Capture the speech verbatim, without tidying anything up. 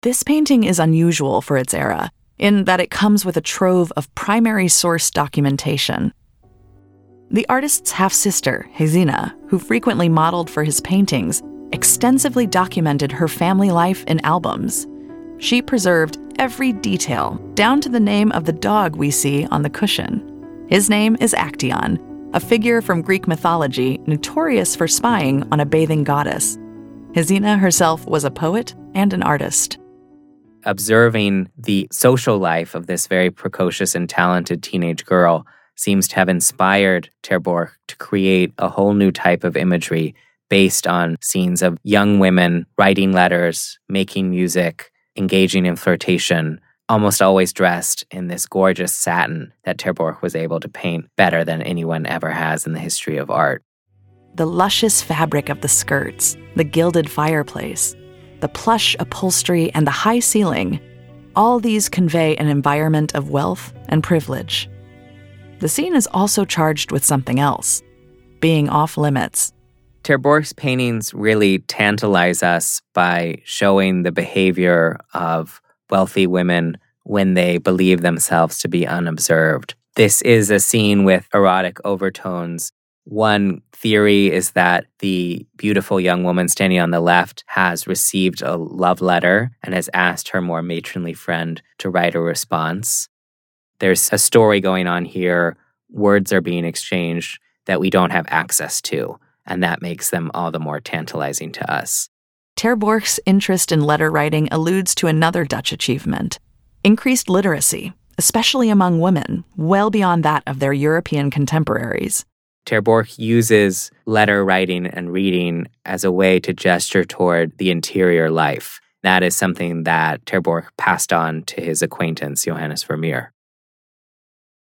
This painting is unusual for its era, in that it comes with a trove of primary source documentation. The artist's half-sister, Hezina, who frequently modeled for his paintings, extensively documented her family life in albums. She preserved every detail, down to the name of the dog we see on the cushion. His name is Actaeon, a figure from Greek mythology notorious for spying on a bathing goddess. Hezina herself was a poet and an artist. Observing the social life of this very precocious and talented teenage girl seems to have inspired Ter Borch to create a whole new type of imagery based on scenes of young women writing letters, making music, engaging in flirtation, almost always dressed in this gorgeous satin that Ter Borch was able to paint better than anyone ever has in the history of art. The luscious fabric of the skirts, the gilded fireplace, the plush upholstery, and the high ceiling, all these convey an environment of wealth and privilege. The scene is also charged with something else, being off-limits. Ter Borch's paintings really tantalize us by showing the behavior of wealthy women when they believe themselves to be unobserved. This is a scene with erotic overtones. One theory is that the beautiful young woman standing on the left has received a love letter and has asked her more matronly friend to write a response. There's a story going on here. Words are being exchanged that we don't have access to, and that makes them all the more tantalizing to us. Ter Borch's interest in letter writing alludes to another Dutch achievement, increased literacy, especially among women, well beyond that of their European contemporaries. Ter Borch uses letter writing and reading as a way to gesture toward the interior life. That is something that Ter Borch passed on to his acquaintance, Johannes Vermeer.